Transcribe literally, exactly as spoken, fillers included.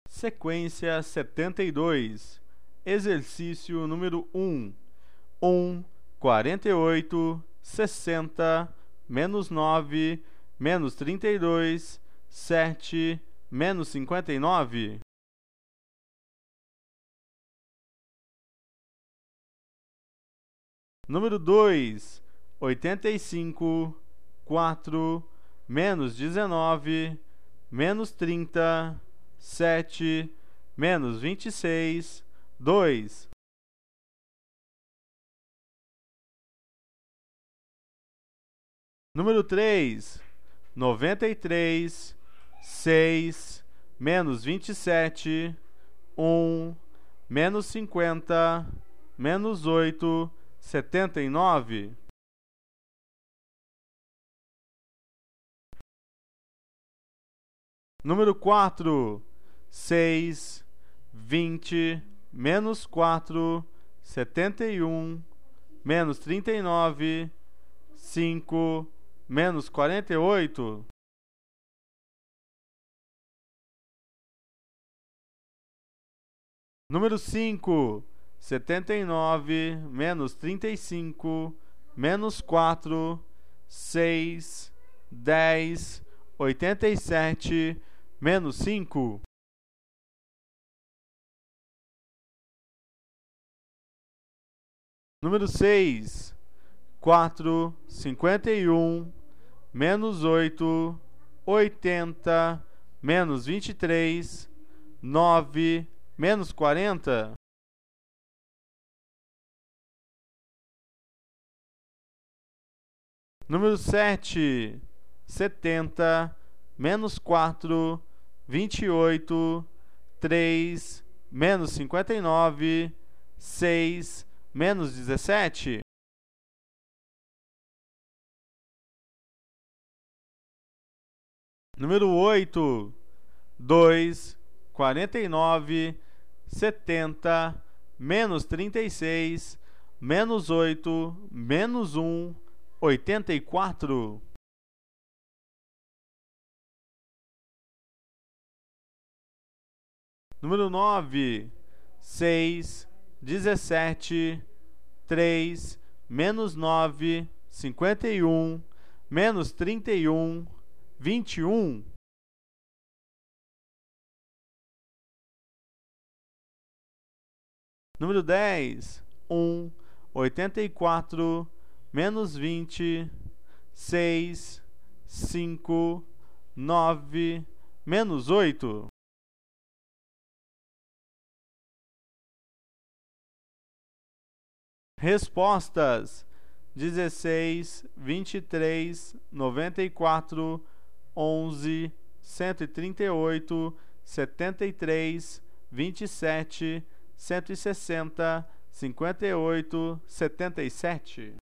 Sequência setenta e dois. Exercício número um. um, quarenta e oito, sessenta, menos nove, menos trinta e dois, sete, menos cinquenta e nove. Número dois. oitenta e cinco, quatro, menos dezenove, menos trinta, sete, menos vinte e seis, dois. Número três. noventa e três, seis, menos vinte e sete, um, menos cinquenta, menos oito, setenta e nove. Número quatro. seis, vinte, menos quatro, setenta e um, menos trinta e nove, cinco, menos quarenta e oito. Número cinco. setenta e nove, menos trinta e cinco, menos quatro, seis, dez, oitenta e sete, menos cinco. Número seis. quatro, cinquenta e um, menos oito, oitenta, menos vinte e três, nove, menos quarenta. Número sete. setenta, menos quatro, vinte e oito, três, menos cinquenta e nove, seis, menos dezessete. Número oito. dois, quarenta e nove, setenta, menos trinta e seis, menos oito, menos um, oitenta e quatro. Número nove. seis, dezessete, três, menos nove, cinquenta e um, menos trinta e um, vinte e um. Número dez. um, oitenta e quatro, menos vinte, seis, cinco, nove, menos oito. Respostas: dezesseis, vinte e três, noventa e quatro, onze, cento e trinta e oito, setenta e três, vinte e sete, cento e sessenta, cinquenta e oito, setenta e sete.